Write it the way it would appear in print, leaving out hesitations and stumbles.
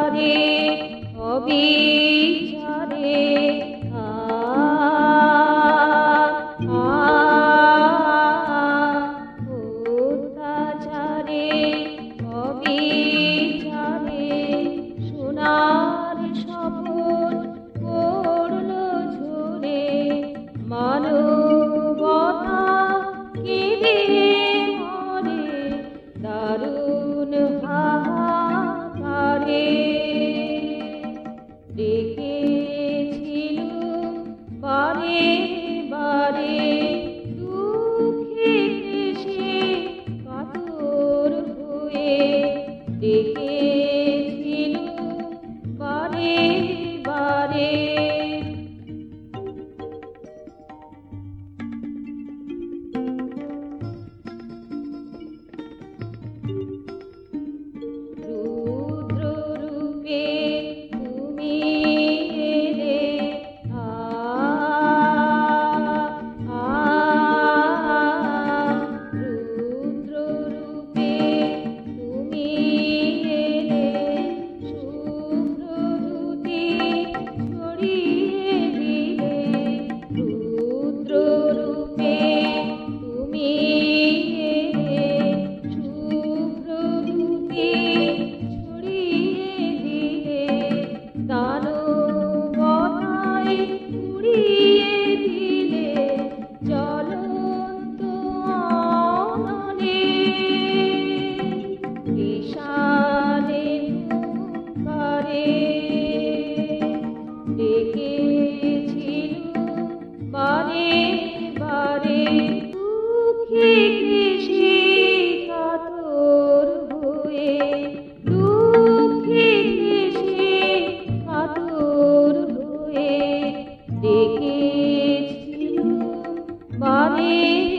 অত্যাচারে অবিচারে অত্যাচারে অবিচারে সোনার শপথ করল ঝরে মানবতা কেঁদে মরে দারুণ হাহাকারে ডেকেছিল বারে বারে দুঃখে ক্লেশে কাতর হয়ে ডেকেছিল বারে বারে রুদ্র রূপে তুমি এলে রুদ্র রূপে তুমি এলে শুভ্র দ্যুতি ছড়িয়ে দিলে রুদ্র রূপে তুমি এলে শুভ্র দ্যুতি ছড়িয়ে দিলে দানবতায় উড়িয়ে দিলে জ্বলন্ত অনলে বিষাদে হুঙ্কারে ডেকেছিল বারে বারে দুঃখে ক্লেশে কাতর হয়ে দুঃখে ক্লেশে কাতর হয়ে ডেকেছিল বারে